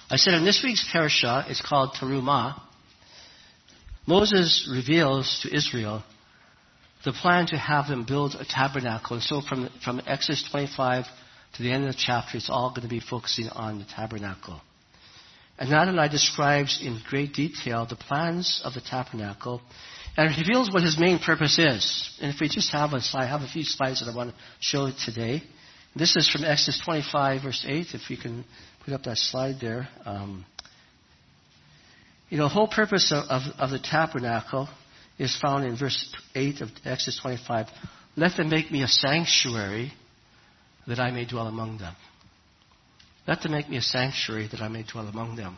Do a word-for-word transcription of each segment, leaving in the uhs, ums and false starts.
I said in this week's parasha, it's called Terumah. Moses reveals to Israel the plan to have them build a tabernacle. And so from, from Exodus twenty-five to the end of the chapter, it's all going to be focusing on the tabernacle. And Adonai describes in great detail the plans of the tabernacle and reveals what his main purpose is. And if we just have a slide, I have a few slides that I want to show today. This is from Exodus twenty-five, verse eight. If we can put up that slide there. Um, you know, the whole purpose of, of, of the tabernacle is found in verse eight of Exodus twenty-five. Let them make me a sanctuary that I may dwell among them. Let them make me a sanctuary that I may dwell among them.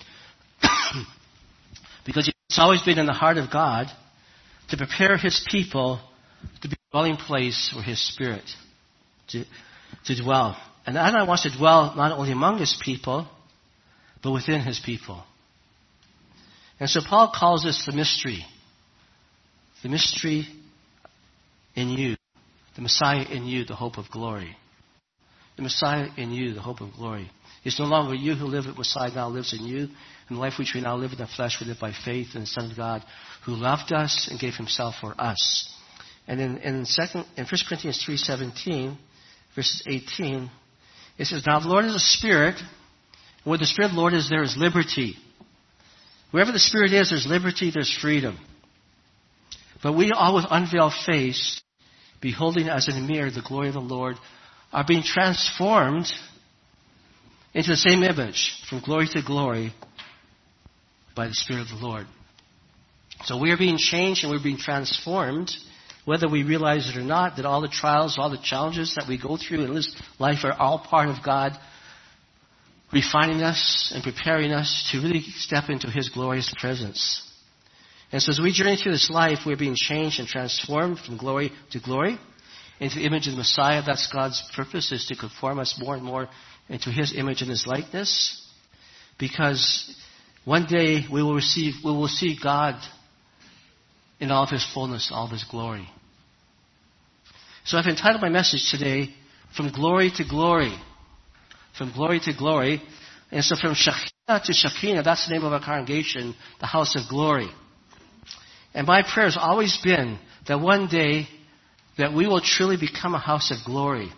Because it's always been in the heart of God to prepare his people to be a dwelling place for his Spirit to, to dwell. And Adonai wants to dwell not only among his people, but within his people. And so Paul calls this the mystery. The mystery in you. The Messiah in you, the hope of glory. The Messiah in you, the hope of glory. It's no longer you who live, but Messiah now lives in you. And the life which we now live in the flesh, we live by faith in the Son of God, who loved us and gave himself for us. And in, in, second, in First Corinthians three seventeen, verses eighteen, it says, now the Lord is a Spirit, and where the Spirit of the Lord is, there is liberty. Wherever the Spirit is, there's liberty, there's freedom. But we all with unveiled face, beholding as in a mirror the glory of the Lord, are being transformed into the same image, from glory to glory, by the Spirit of the Lord. So we are being changed and we're being transformed, whether we realize it or not, that all the trials, all the challenges that we go through in this life are all part of God refining us and preparing us to really step into his glorious presence. And so as we journey through this life, we're being changed and transformed from glory to glory into the image of the Messiah. That's God's purpose, is to conform us more and more into his image and his likeness. Because one day we will receive, we will see God in all of his fullness, all of his glory. So I've entitled my message today, From Glory to Glory. From glory to glory. And so from Shekinah to Shekinah, that's the name of our congregation, the House of Glory. And my prayer has always been that one day that we will truly become a house of glory.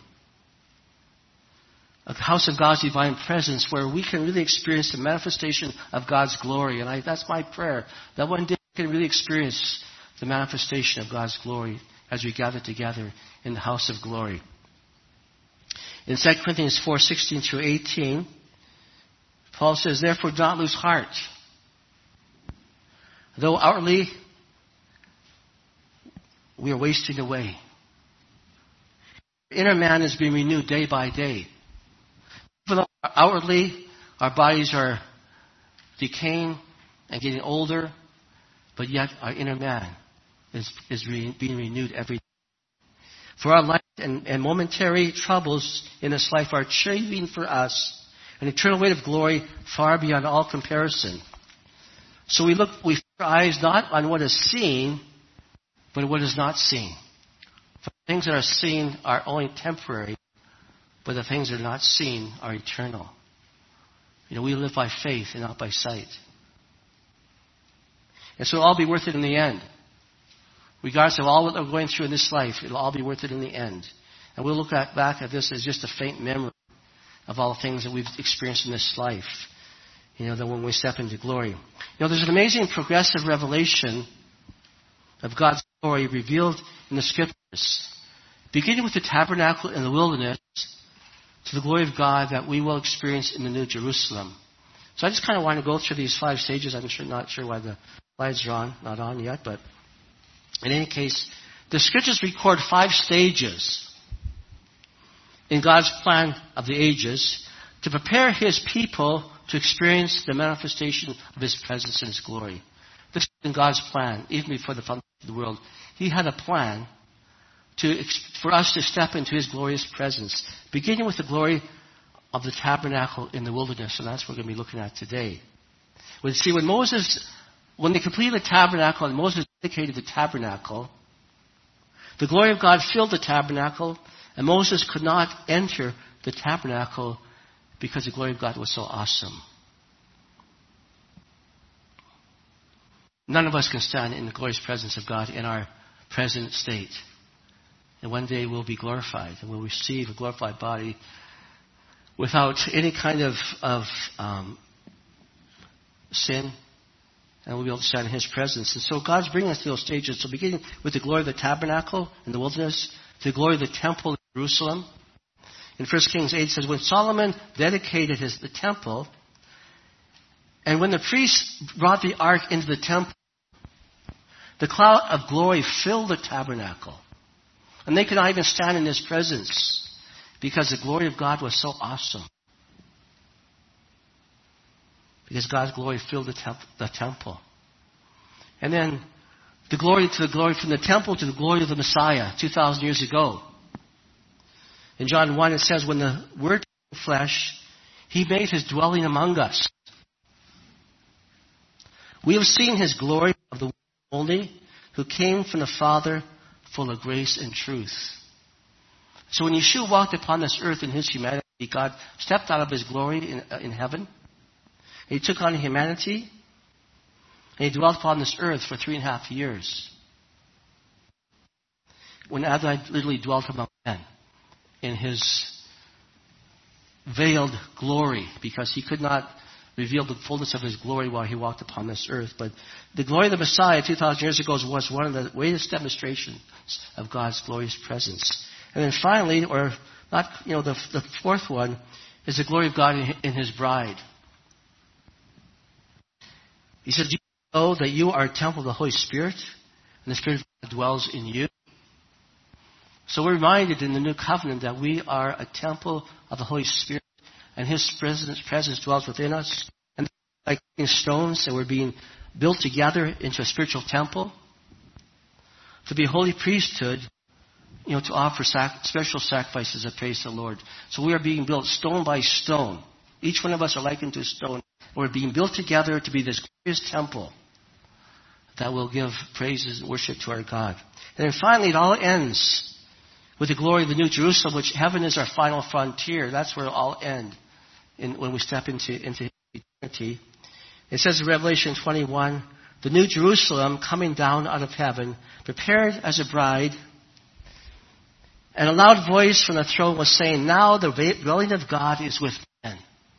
A house of God's divine presence where we can really experience the manifestation of God's glory. And I, that's my prayer, that one day we can really experience the manifestation of God's glory as we gather together in the house of glory. In Second Corinthians four sixteen through eighteen, Paul says, therefore do not lose heart. Though outwardly we are wasting away, inner man is being renewed day by day. Even though outwardly our bodies are decaying and getting older, but yet our inner man is, is re, being renewed every day. For our life and, and momentary troubles in this life are achieving for us an eternal weight of glory far beyond all comparison. So we look, we fix our eyes not on what is seen, but what is not seen. For the things that are seen are only temporary, but the things that are not seen are eternal. You know, we live by faith and not by sight. And so it'll all be worth it in the end. Regardless of all that we're going through in this life, it'll all be worth it in the end. And we'll look at, back at this as just a faint memory of all the things that we've experienced in this life. You know, that when we step into glory. You know, there's an amazing progressive revelation of God's glory revealed in the Scriptures. Beginning with the tabernacle in the wilderness to the glory of God that we will experience in the New Jerusalem. So I just kind of want to go through these five stages. I'm sure, not sure why the slides are on, not on yet, but in any case, the Scriptures record five stages in God's plan of the ages to prepare his people to experience the manifestation of his presence and his glory. This is in God's plan, even before the foundation of the world. He had a plan to, for us to step into his glorious presence, beginning with the glory of the tabernacle in the wilderness, and that's what we're going to be looking at today. We see when Moses, when they completed the tabernacle and Moses dedicated the tabernacle, the glory of God filled the tabernacle, and Moses could not enter the tabernacle because the glory of God was so awesome. none of us can stand in the glorious presence of God in our present state. And one day we'll be glorified and we'll receive a glorified body without any kind of, of um, sin. And we'll be able to stand in His presence. And so God's bringing us to those stages. So beginning with the glory of the tabernacle in the wilderness, to the glory of the temple in Jerusalem. In First Kings eight it says, when Solomon dedicated his, the temple, and when the priests brought the ark into the temple, the cloud of glory filled the tabernacle. And they could not even stand in His presence because the glory of God was so awesome. Because God's glory filled the, temp- the temple. And then the glory to the glory from the temple to the glory of the Messiah two thousand years ago. In John one it says, when the Word took flesh, He made His dwelling among us. We have seen His glory of the one only, who came from the Father, full of grace and truth. So when Yeshua walked upon this earth in His humanity, God stepped out of His glory in, uh, in heaven. He took on humanity, and He dwelt upon this earth for three and a half years. When Adonai literally dwelt among men in His veiled glory, because He could not reveal the fullness of His glory while He walked upon this earth. But the glory of the Messiah two thousand years ago was one of the greatest demonstrations of God's glorious presence. And then finally, or not, you know, the, the fourth one is the glory of God in, in His bride. He says, do you know that you are a temple of the Holy Spirit, and the Spirit of God dwells in you? So we're reminded in the New Covenant that we are a temple of the Holy Spirit, and His presence, presence dwells within us. And like stones, that we're being built together into a spiritual temple to be a holy priesthood, you know, to offer sac- special sacrifices of praise to the Lord. So we are being built stone by stone. Each one of us are likened to a stone. We're being built together to be this glorious temple that will give praises and worship to our God. And then finally, it all ends with the glory of the New Jerusalem, which heaven is our final frontier. That's where it all ends in, when we step into, into eternity. It says in Revelation twenty-one, the New Jerusalem coming down out of heaven, prepared as a bride. And a loud voice from the throne was saying, now the dwelling of God is with men.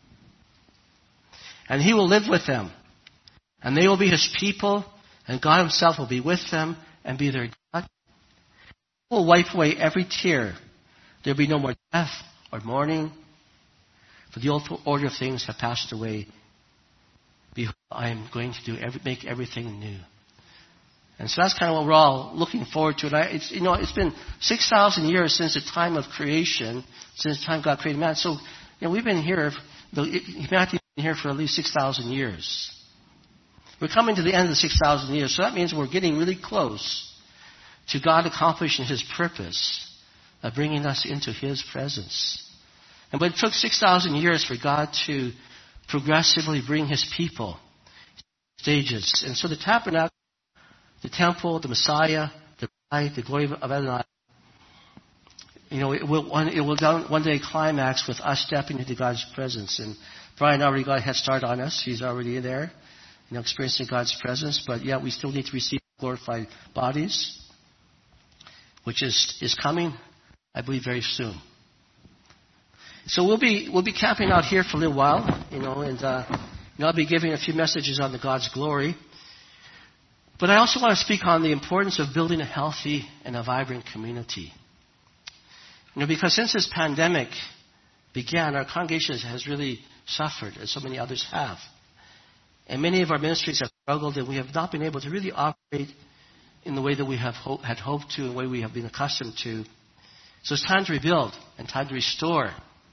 And He will live with them. And they will be His people. And God Himself will be with them and be their God. He will wipe away every tear. There will be no more death or mourning. For the old order of things have passed away. Behold, I am going to do every, make everything new. And so that's kind of what we're all looking forward to. And I, it's, you know, it's been six thousand years since the time of creation, since the time God created man. So, you know, we've been here, the, humanity's been here for at least six thousand years. We're coming to the end of the six thousand years. So that means we're getting really close to God accomplishing His purpose of bringing us into His presence. And but it took six thousand years for God to progressively bring His people stages. And so the tabernacle, the temple, the Messiah, the bride, the glory of Adonai, you know, it will one, it will down, one day climax with us stepping into God's presence. And Brian already got a head start on us. He's already there, you know, experiencing God's presence. But yeah, we still need to receive glorified bodies, which is, is coming, I believe, very soon. So we'll be we'll be camping out here for a little while, you know, and uh, you know, I'll be giving a few messages on the God's glory. But I also want to speak on the importance of building a healthy and a vibrant community. You know, because since this pandemic began, our congregation has really suffered, as so many others have. And many of our ministries have struggled, and we have not been able to really operate in the way that we have ho- had hoped to, and the way we have been accustomed to. So it's time to rebuild and time to restore.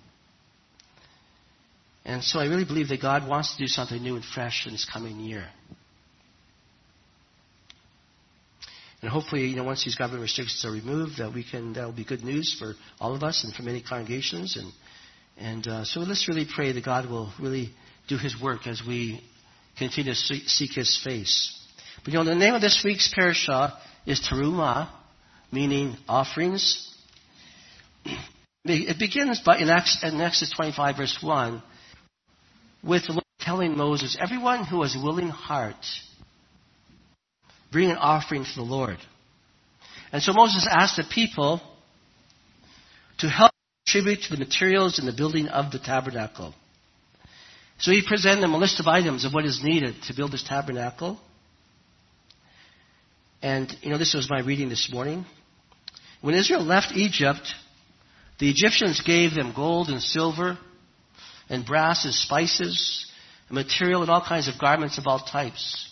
And so I really believe that God wants to do something new and fresh in this coming year. And hopefully, you know, once these government restrictions are removed, that we can, that will be good news for all of us and for many congregations. And and uh, so let's really pray that God will really do His work as we continue to seek His face. But you know, the name of this week's parashah is Terumah, meaning offerings. It begins by in Exodus twenty-five, verse one, with the Lord telling Moses, everyone who has a willing heart bring an offering to the Lord. And so Moses asked the people to help contribute to the materials in the building of the tabernacle. So he presented them a list of items of what is needed to build this tabernacle. And, you know, this was my reading this morning. When Israel left Egypt, the Egyptians gave them gold and silver and brass and spices and material and all kinds of garments of all types.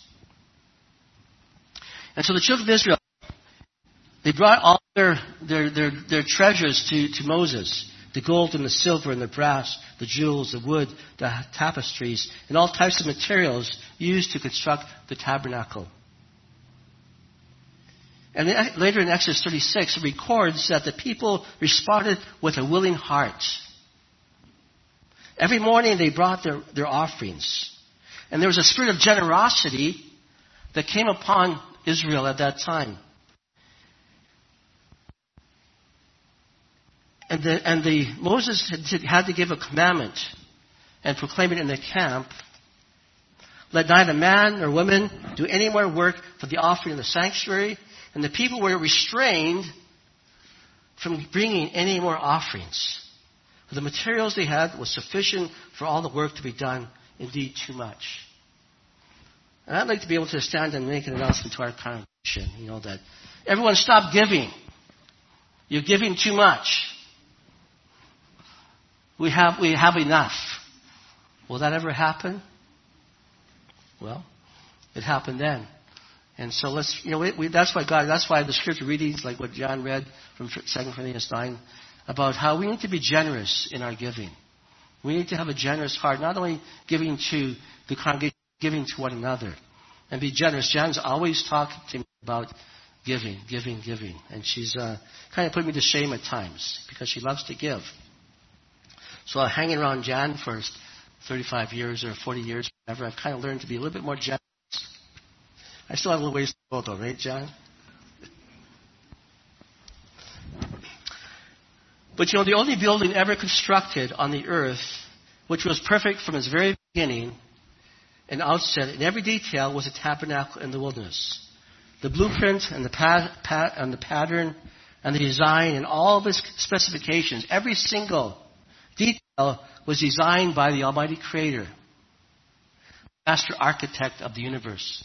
And so the children of Israel, they brought all their, their, their, their treasures to, to Moses. The gold and the silver and the brass, the jewels, the wood, the tapestries, and all types of materials used to construct the tabernacle. And later in Exodus thirty-six, it records that the people responded with a willing heart. Every morning they brought their, their offerings. And there was a spirit of generosity that came upon Israel at that time. And the, and the Moses had, had to give a commandment and proclaim it in the camp. Let neither man nor woman do any more work for the offering in the sanctuary. And the people were restrained from bringing any more offerings. For the materials they had was sufficient for all the work to be done, indeed too much. And I'd like to be able to stand and make an announcement to our congregation, you know, that everyone stop giving. You're giving too much. We have, we have enough. Will that ever happen? Well, it happened then. And so let's, you know, we, we, that's why God, that's why the scripture readings, like what John read from Second Corinthians nine, about how we need to be generous in our giving. We need to have a generous heart, not only giving to the congregation, giving to one another. And be generous. Jan's always talking to me about giving, giving, giving. And she's uh, kind of put me to shame at times because she loves to give. So hanging around Jan for thirty-five years or forty years, whatever, I've kind of learned to be a little bit more generous. I still have a little ways to go though, right, John? But you know, the only building ever constructed on the earth, which was perfect from its very beginning and outset in every detail, was a tabernacle in the wilderness. The blueprint and the, pa- pa- and the pattern and the design and all of its specifications, every single detail was designed by the Almighty Creator, Master Architect of the universe.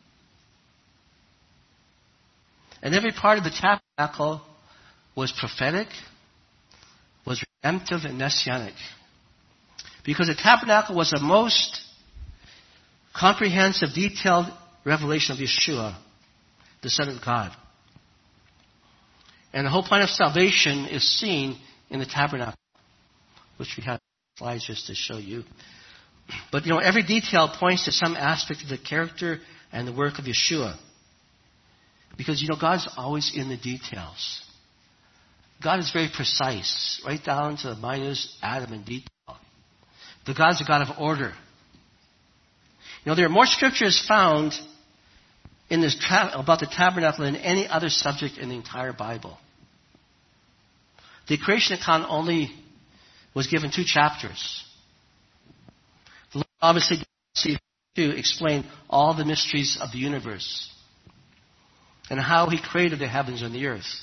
And every part of the tabernacle was prophetic, was redemptive, and messianic. Because the tabernacle was the most comprehensive, detailed revelation of Yeshua, the Son of God. And the whole plan of salvation is seen in the tabernacle, which we have slides just to show you. But, you know, every detail points to some aspect of the character and the work of Yeshua. Because, you know, God's always in the details. God is very precise, right down to the minute atom in detail. The God's a God of order. You know, there are more scriptures found in this tra- about the tabernacle than any other subject in the entire Bible. The creation account only was given two chapters. The Lord obviously did to explain all the mysteries of the universe and how He created the heavens and the earth.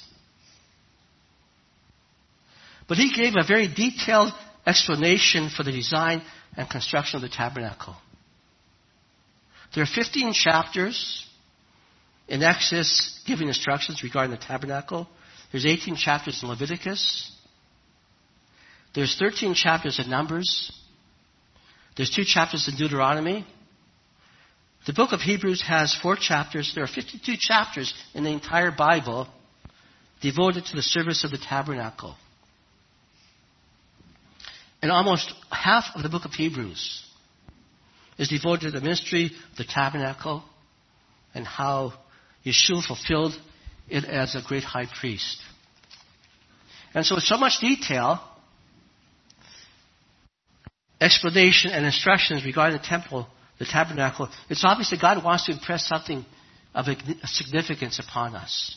But He gave a very detailed explanation for the design and construction of the tabernacle. There are fifteen chapters in Exodus giving instructions regarding the tabernacle. There's eighteen chapters in Leviticus. There's thirteen chapters in Numbers. There's two chapters in Deuteronomy. The book of Hebrews has four chapters. There are fifty-two chapters in the entire Bible devoted to the service of the tabernacle. And almost half of the book of Hebrews is devoted to the ministry of the tabernacle and how Yeshua fulfilled it as a great high priest. And so with so much detail, explanation and instructions regarding the temple, the tabernacle, it's obvious that God wants to impress something of significance upon us.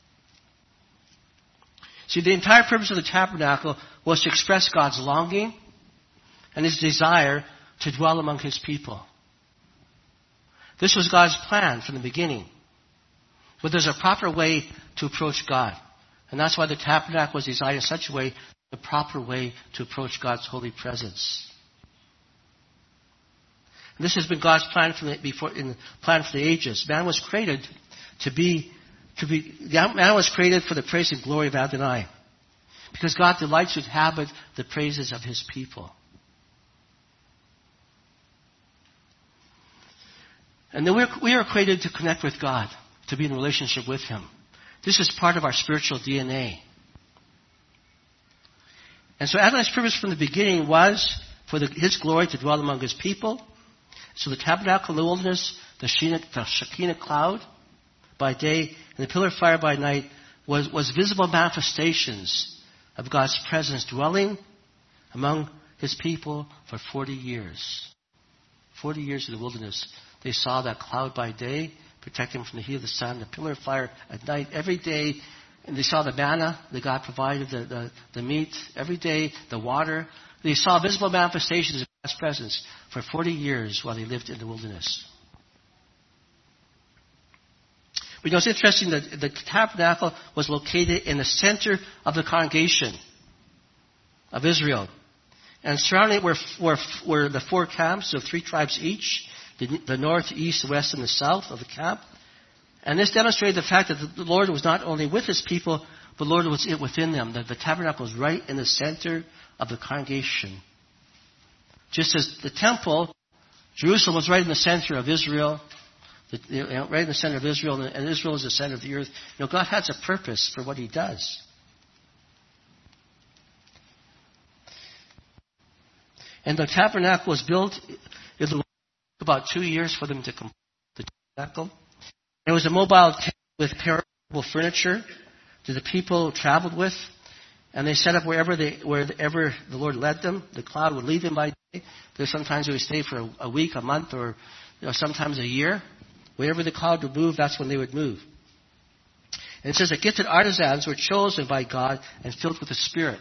See, the entire purpose of the tabernacle was to express God's longing and His desire to dwell among His people. This was God's plan from the beginning. But there's a proper way to approach God. And that's why the tabernacle was designed in such a way, the proper way to approach God's holy presence. And this has been God's plan from the, before, in the plan for the ages. Man was created to be, to be, man was created for the praise and glory of Adonai. Because God delights to inhabit the praises of His people. And then we're, we are created to connect with God, to be in relationship with Him. This is part of our spiritual D N A. And so Adonai's purpose from the beginning was for the, His glory to dwell among His people. So the tabernacle in the wilderness, the Shekinah, the Shekinah cloud by day, and the pillar of fire by night was, was visible manifestations of God's presence dwelling among His people for forty years. Forty years in the wilderness. They saw that cloud by day, protecting them from the heat of the sun, the pillar of fire at night, every day. And they saw the manna that God provided, the, the, the meat, every day, the water. They saw visible manifestations of God's presence for forty years while they lived in the wilderness. We know it's interesting that the tabernacle was located in the center of the congregation of Israel. And surrounding it were, were, were the four camps of three tribes each, the, the north, east, west, and the south of the camp. And this demonstrated the fact that the Lord was not only with His people, but the Lord was within them. That the tabernacle was right in the center of the congregation. Just as the temple, Jerusalem was right in the center of Israel, the, you know, right in the center of Israel, and Israel is the center of the earth. You know, God has a purpose for what He does. And the tabernacle was built, it took about two years for them to complete the tabernacle. It was a mobile tent with perishable furniture that the people traveled with. And they set up wherever they, wherever the Lord led them. The cloud would lead them by day. There's sometimes they would stay for a, a week, a month, or you know, sometimes a year. Wherever the cloud would move, that's when they would move. And it says that gifted artisans were chosen by God and filled with the Spirit,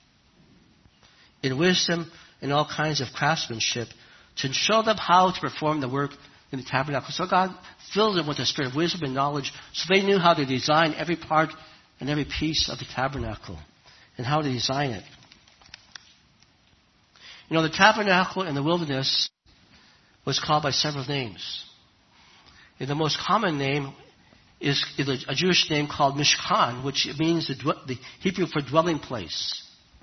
in wisdom and all kinds of craftsmanship, to show them how to perform the work in the tabernacle. So God filled them with the Spirit of wisdom and knowledge, so they knew how to design every part and every piece of the tabernacle and how to design it. You know, the tabernacle in the wilderness was called by several names. And the most common name is a Jewish name called Mishkan, which means the, the Hebrew for dwelling place.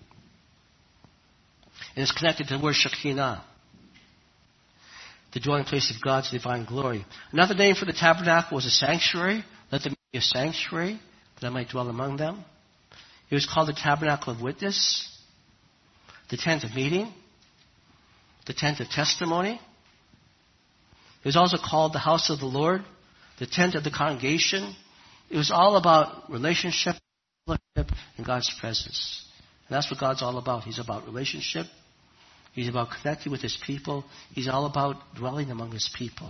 And it's connected to the word Shekinah, the dwelling place of God's divine glory. Another name for the tabernacle was a sanctuary. Let them be a sanctuary, that I might dwell among them. It was called the tabernacle of witness, the tent of meeting, the tent of testimony. It was also called the house of the Lord, the tent of the congregation. It was all about relationship and God's presence. And that's what God's all about. He's about relationship. He's about connecting with His people. He's all about dwelling among His people.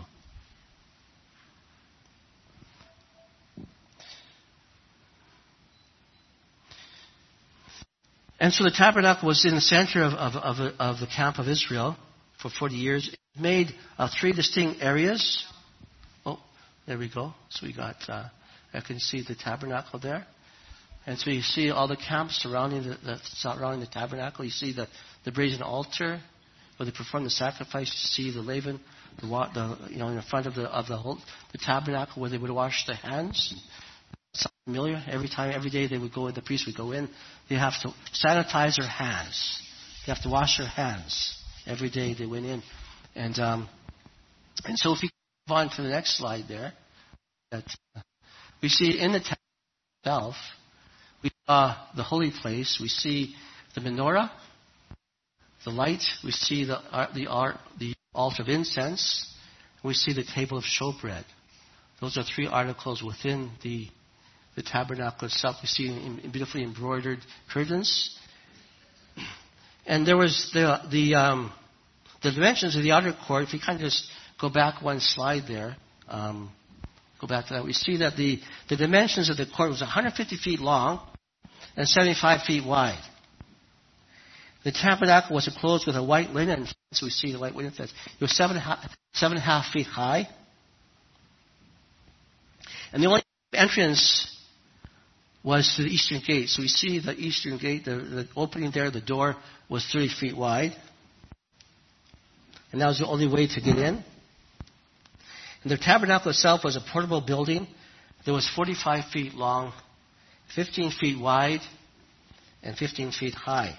And so the tabernacle was in the center of, of, of, of the camp of Israel for forty years. It made uh, three distinct areas. Oh, there we go. So we got, uh, I can see the tabernacle there. And so you see all the camps surrounding the, the, surrounding the tabernacle. You see the, the brazen altar where they perform the sacrifice. You see the laven, the, the you know, in the front of the of the whole the tabernacle where they would wash their hands. It's familiar. Every time, every day they would go in, the priest would go in. They have to sanitize their hands. They have to wash their hands every day they went in. And um, and so if we move on to the next slide there, that uh, we see in the tabernacle itself, we saw the holy place. We see the menorah, the light. We see the uh, the, uh, the altar of incense. We see the table of showbread. Those are three articles within the the tabernacle itself. We see in, in beautifully embroidered curtains. And there was the the um, the dimensions of the outer court. If you kind of just go back one slide there, um, go back to that. We see that the, the dimensions of the court was one hundred fifty feet long and seventy-five feet wide. The tabernacle was enclosed with a white linen. So we see the white linen fence. It was seven, seven and a half feet high. And the only The entrance was to the eastern gate. So we see the eastern gate, the, the opening there, the door was thirty feet wide. And that was the only way to get in. And the tabernacle itself was a portable building that was forty-five feet long, fifteen feet wide, and fifteen feet high.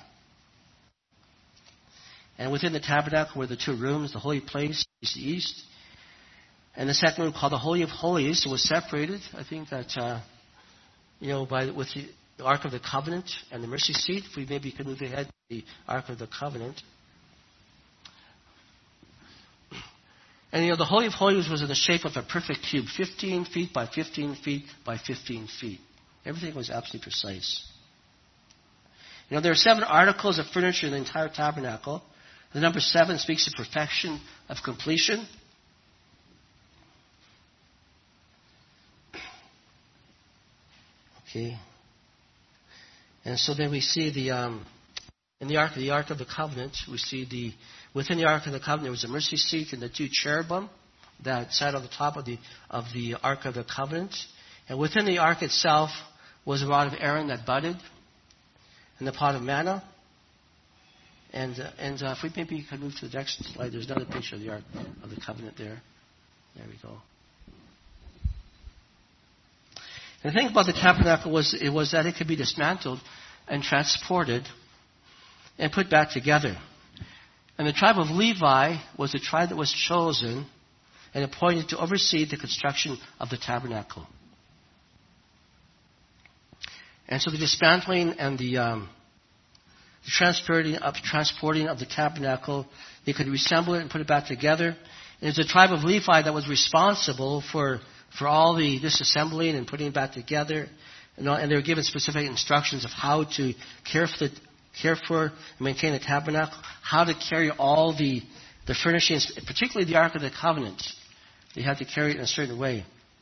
And within the tabernacle were the two rooms, the holy place, east to east. And the second room, called the Holy of Holies, was separated, I think that, uh, you know, by with the, the Ark of the Covenant and the mercy seat. If we maybe could move ahead to the Ark of the Covenant. And, you know, the Holy of Holies was in the shape of a perfect cube, fifteen feet by fifteen feet by fifteen feet. Everything was absolutely precise. You know, there are seven articles of furniture in the entire tabernacle. The number seven speaks of perfection, of completion. Okay. And so then we see the, um, in the Ark, the Ark of the Covenant, we see the, within the Ark of the Covenant, there was a mercy seat and the two cherubim that sat on the top of the, of the Ark of the Covenant. And within the Ark itself was a rod of Aaron that budded, and the pot of manna. And, uh, and uh, if we maybe could move to the next slide, there's another picture of the Ark of the Covenant there. There we go. And the thing about the tabernacle was it was that it could be dismantled and transported and put back together. And the tribe of Levi was the tribe that was chosen and appointed to oversee the construction of the tabernacle. And so the dismantling and the, um, the transporting of, transporting of the tabernacle, they could reassemble it and put it back together. And it was the tribe of Levi that was responsible for for all the disassembling and putting it back together. And, all, and they were given specific instructions of how to care for, the, care for and maintain the tabernacle, how to carry all the, the furnishings, particularly the Ark of the Covenant. They had to carry it in a certain way.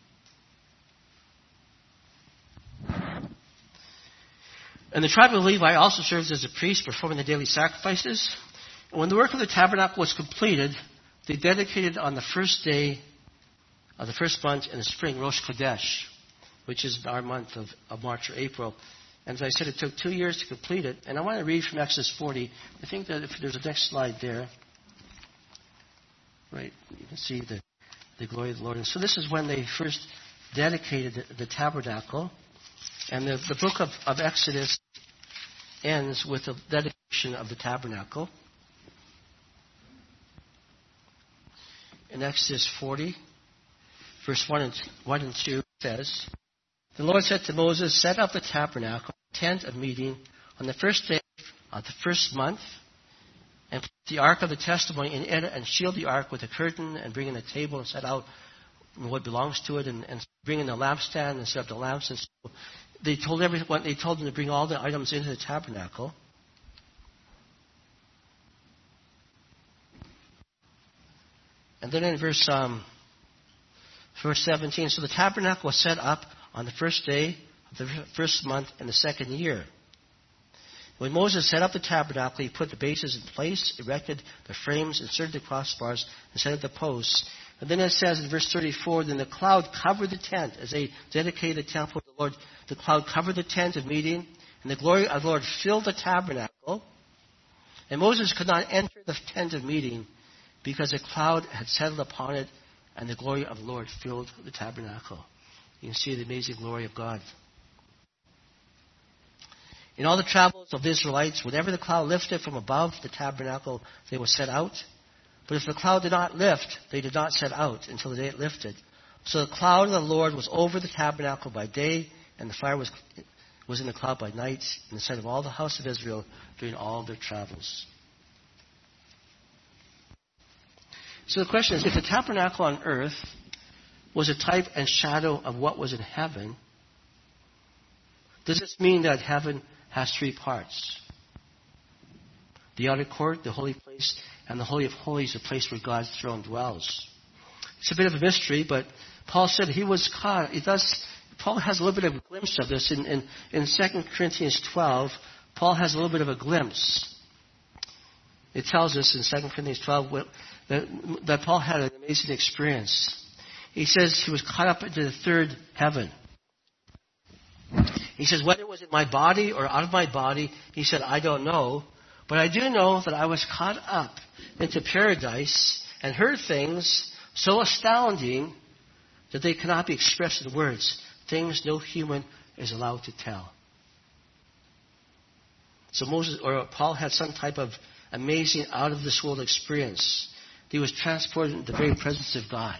And the tribe of Levi also serves as a priest, performing the daily sacrifices. And when the work of the tabernacle was completed, they dedicated on the first day of the first month in the spring, Rosh Chodesh, which is our month of, of March or April. And as I said, it took two years to complete it. And I want to read from Exodus forty. I think that if there's a next slide there. Right, you can see the, the glory of the Lord. And so this is when they first dedicated the, the tabernacle. And the, the book of, of Exodus ends with the dedication of the tabernacle. In Exodus forty, verse one and, one and two says, the Lord said to Moses, set up the tabernacle, tent of meeting, on the first day of the first month, and put the ark of the testimony in it, and shield the ark with a curtain, and bring in a table and set out what belongs to it, and, and bring in the lampstand and set up the lamps. And so they told everyone, they told them to bring all the items into the tabernacle. And then in verse um, verse seventeen, so the tabernacle was set up on the first day of the first month in the second year. When Moses set up the tabernacle, he put the bases in place, erected the frames, inserted the crossbars, and set up the posts. And then it says in verse thirty-four, then the cloud covered the tent. As they dedicated the temple to the Lord, the cloud covered the tent of meeting, and the glory of the Lord filled the tabernacle. And Moses could not enter the tent of meeting because a cloud had settled upon it, and the glory of the Lord filled the tabernacle. You can see the amazing glory of God. In all the travels of the Israelites, whenever the cloud lifted from above the tabernacle, they were set out. But if the cloud did not lift, they did not set out until the day it lifted. So the cloud of the Lord was over the tabernacle by day, and the fire was, was in the cloud by night, in the sight of all the house of Israel during all their travels. So the question is, if the tabernacle on earth was a type and shadow of what was in heaven, does this mean that heaven has three parts? The outer court, the holy place, and the Holy of Holies, the place where God's throne dwells. It's a bit of a mystery, but Paul said he was caught. He does, Paul has a little bit of a glimpse of this. In, in, in Second Corinthians twelve, Paul has a little bit of a glimpse. It tells us in Second Corinthians twelve that, that Paul had an amazing experience. He says he was caught up into the third heaven. He says, whether it was in my body or out of my body, he said, I don't know. But I do know that I was caught up into paradise and heard things so astounding that they cannot be expressed in words, things no human is allowed to tell. So Moses or Paul had some type of amazing out-of-this-world experience. He was transported into the very presence of God.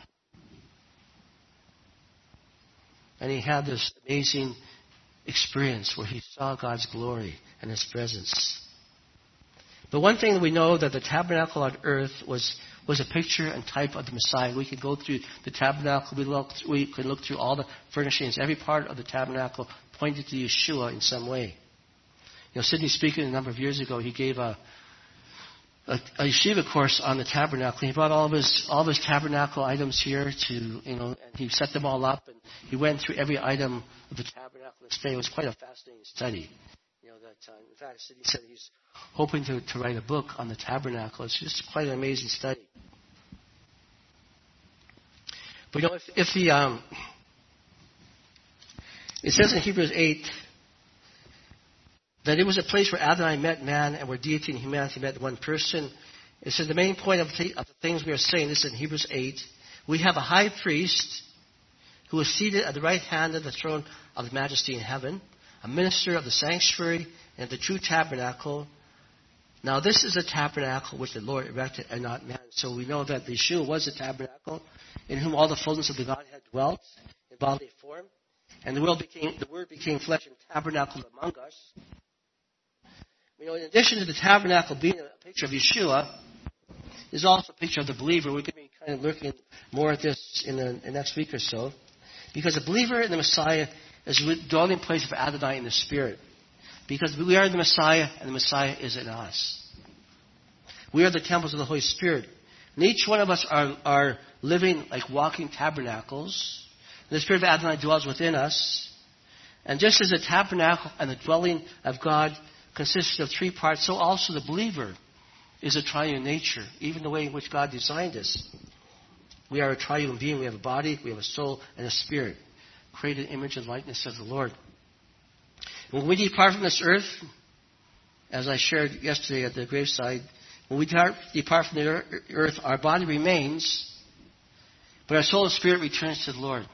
And he had this amazing experience where he saw God's glory and His presence. But one thing that we know, that the tabernacle on earth was was a picture and type of the Messiah. We could go through the tabernacle. We, look, we could look through all the furnishings. Every part of the tabernacle pointed to Yeshua in some way. You know, Sidney Speaker a number of years ago, he gave a, a, a yeshiva course on the tabernacle. He brought all of his all of his tabernacle items here to, you know, and he set them all up, and he went through every item of the tabernacle this day. It was quite a fascinating study. You know, that uh, in fact, Sidney said he's hoping to, to write a book on the tabernacle. It's just quite an amazing study. But you know, if, if the um, it says in Hebrews eight that it was a place where Adonai met man and where deity and humanity met one person. It says the main point of the, of the things we are saying, this is in Hebrews eight, we have a high priest who is seated at the right hand of the throne of the majesty in heaven, a minister of the sanctuary and of the true tabernacle. Now this is a tabernacle which the Lord erected and not man. So we know that Yeshua was a tabernacle in whom all the fullness of the Godhead dwelt in bodily form. And the word became, the word became flesh and tabernacled among us. You know, in addition to the tabernacle being a picture of Yeshua, is also a picture of the believer. We're going to be kind of looking more at this in the, in the next week or so. Because a believer in the Messiah is a dwelling place for Adonai in the Spirit. Because we are the Messiah, and the Messiah is in us. We are the temples of the Holy Spirit. And each one of us are, are living like walking tabernacles. And the Spirit of Adonai dwells within us. And just as the tabernacle and the dwelling of God consists of three parts, so also the believer is a triune nature, even the way in which God designed us. We are a triune being. We have a body, we have a soul, and a spirit, created in image and likeness of the Lord. When we depart from this earth, as I shared yesterday at the graveside, when we depart from the earth, our body remains, but our soul and spirit returns to the Lord.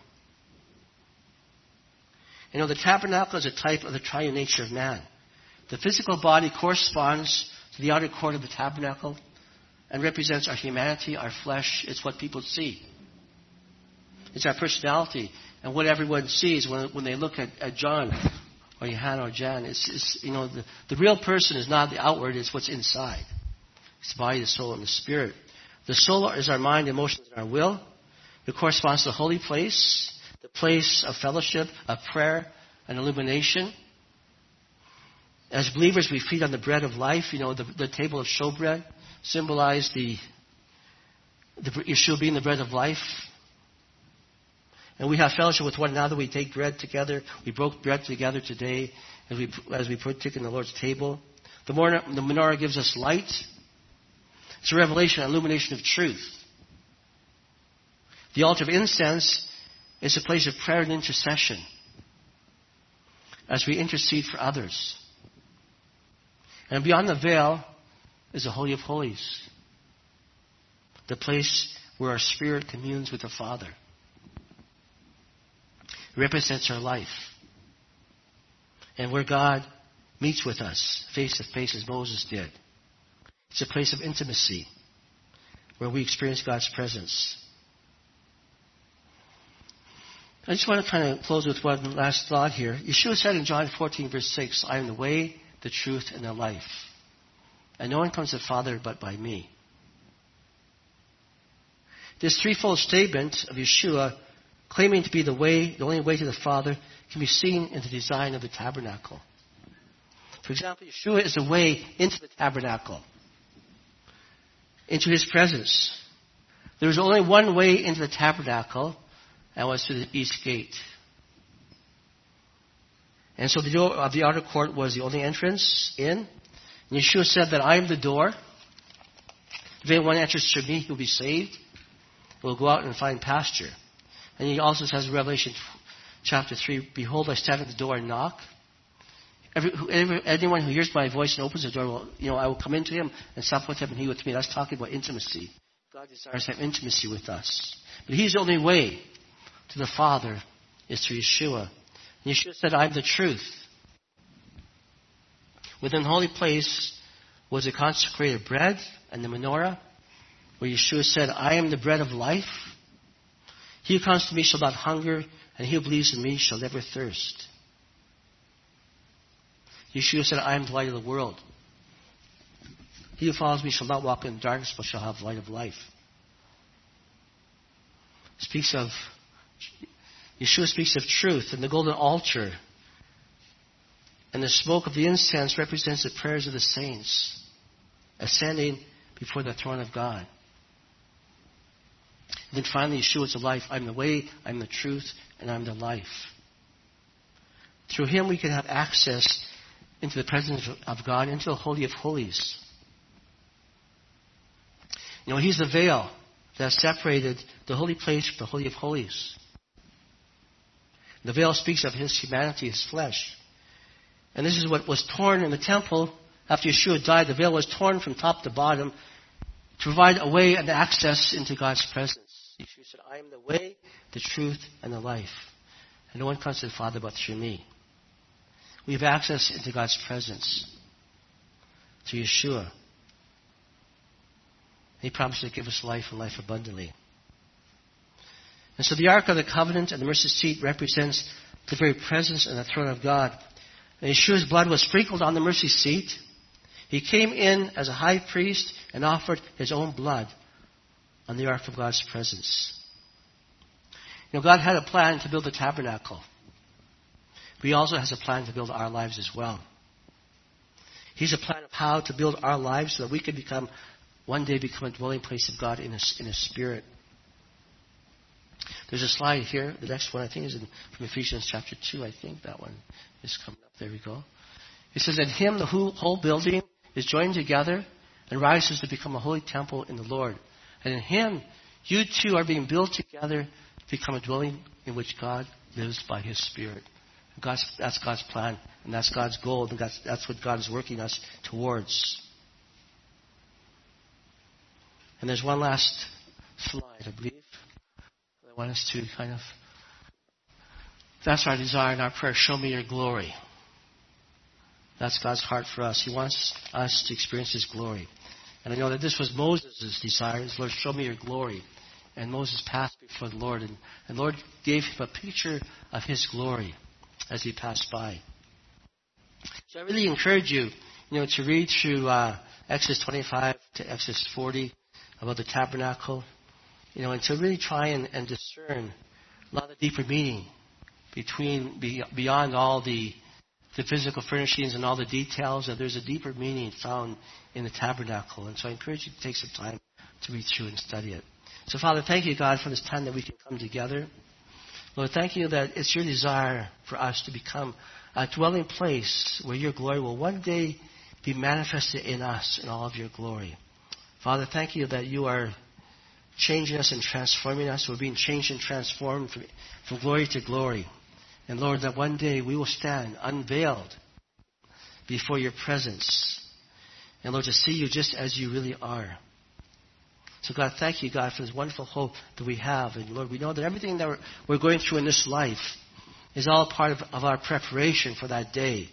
You know, the tabernacle is a type of the triune nature of man. The physical body corresponds to the outer court of the tabernacle and represents our humanity, our flesh. It's what people see. It's our personality. And what everyone sees when, when they look at, at John or Johanna or Jan, it's, it's you know, the, the real person is not the outward, it's what's inside. It's the body, the soul, and the spirit. The soul is our mind, emotions, and our will. It corresponds to the holy place, the place of fellowship, of prayer, and illumination. As believers, we feed on the bread of life. You know, the, the table of showbread symbolized the, the Yeshua being the bread of life. And we have fellowship with one another. We take bread together. We broke bread together today as we as we partake in the Lord's table. The menorah, the menorah gives us light. It's a revelation, an illumination of truth. The altar of incense is a place of prayer and intercession as we intercede for others. And beyond the veil is the Holy of Holies, the place where our spirit communes with the Father. It represents our life. And where God meets with us face to face as Moses did. It's a place of intimacy where we experience God's presence. I just want to kind of close with one last thought here. Yeshua said in John fourteen, verse six, I am the way, the truth, and the life. And no one comes to the Father but by me. This threefold statement of Yeshua, claiming to be the way, the only way to the Father, can be seen in the design of the tabernacle. For example, Yeshua is the way into the tabernacle, into His presence. There was only one way into the tabernacle, and was through the east gate. And so the door of the outer court was the only entrance in. And Yeshua said that I am the door. If anyone enters through me, he will be saved. He will go out and find pasture. And he also says in Revelation chapter three, behold, I stand at the door and knock. Every, every, anyone who hears my voice and opens the door, will, you know, I will come into him and sup with him and he with me. That's talking about intimacy. God desires to have intimacy with us. But he's the only way to the Father is through Yeshua. And Yeshua said, I'm the truth. Within the holy place was the consecrated bread and the menorah, where Yeshua said, I am the bread of life. He who comes to me shall not hunger, and he who believes in me shall never thirst. Yeshua said, I am the light of the world. He who follows me shall not walk in darkness, but shall have the light of life. Speaks of, Yeshua speaks of truth and the golden altar. And the smoke of the incense represents the prayers of the saints ascending before the throne of God. And then finally, Yeshua is the life. I'm the way, I'm the truth, and I'm the life. Through him we can have access into the presence of God, into the Holy of Holies. You know, he's the veil that separated the holy place from the Holy of Holies. The veil speaks of his humanity, his flesh. And this is what was torn in the temple after Yeshua died. The veil was torn from top to bottom to provide a way and access into God's presence. Yeshua said, I am the way, the truth, and the life. And no one comes to the Father but through me. We have access into God's presence through Yeshua. He promised to give us life and life abundantly. And so the Ark of the Covenant and the mercy seat represents the very presence and the throne of God. And Yeshua's blood was sprinkled on the mercy seat. He came in as a high priest and offered his own blood on the Ark of God's presence. You know, God had a plan to build the tabernacle. But he also has a plan to build our lives as well. He's a plan of how to build our lives so that we can become, one day become a dwelling place of God in His, in His Spirit. There's a slide here. The next one, I think, is in, from Ephesians chapter two. I think that one is coming up. There we go. It says, in him the whole, whole building is joined together and rises to become a holy temple in the Lord. And in him, you too are being built together to become a dwelling in which God lives by His Spirit. God's, that's God's plan, and that's God's goal, and that's, that's what God is working us towards. And there's one last slide, I believe. I want us to kind of, that's our desire and our prayer. Show me your glory. That's God's heart for us. He wants us to experience His glory. And I know that this was Moses' desire. Lord, show me your glory. And Moses passed before the Lord. And the Lord gave him a picture of His glory as he passed by. So I really encourage you, you know, to read through uh, Exodus twenty-five to Exodus forty about the tabernacle. You know, and to really try and, and discern a lot of the deeper meaning between, be, beyond all the, the physical furnishings and all the details, that there's a deeper meaning found in the tabernacle. And so I encourage you to take some time to read through and study it. So Father, thank you, God, for this time that we can come together. Lord, thank you that it's your desire for us to become a dwelling place where your glory will one day be manifested in us in all of your glory. Father, thank you that you are changing us and transforming us. We're being changed and transformed from, from glory to glory. And Lord, that one day we will stand unveiled before your presence. And Lord, to see you just as you really are. So God, thank you, God, for this wonderful hope that we have. And Lord, we know that everything that we're, we're going through in this life is all part of, of our preparation for that day.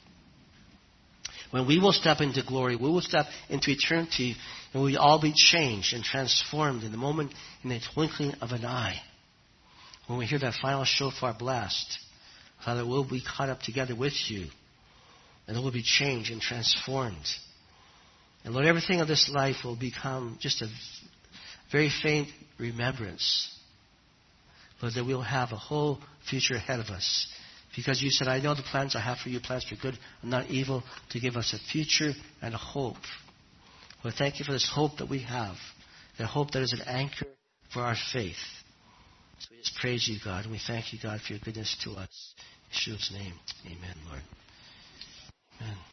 When we will step into glory, we will step into eternity, and we will all be changed and transformed in the moment, in the twinkling of an eye. When we hear that final shofar blast, Father, we'll be caught up together with you, and it will be changed and transformed. And Lord, everything of this life will become just a very faint remembrance. Lord, that we'll have a whole future ahead of us. Because you said, I know the plans I have for you, plans for good and not evil, to give us a future and a hope. Lord, thank you for this hope that we have. That hope that is an anchor for our faith. So we just praise you, God, and we thank you, God, for your goodness to us. In Yeshua's name, amen, Lord. Amen.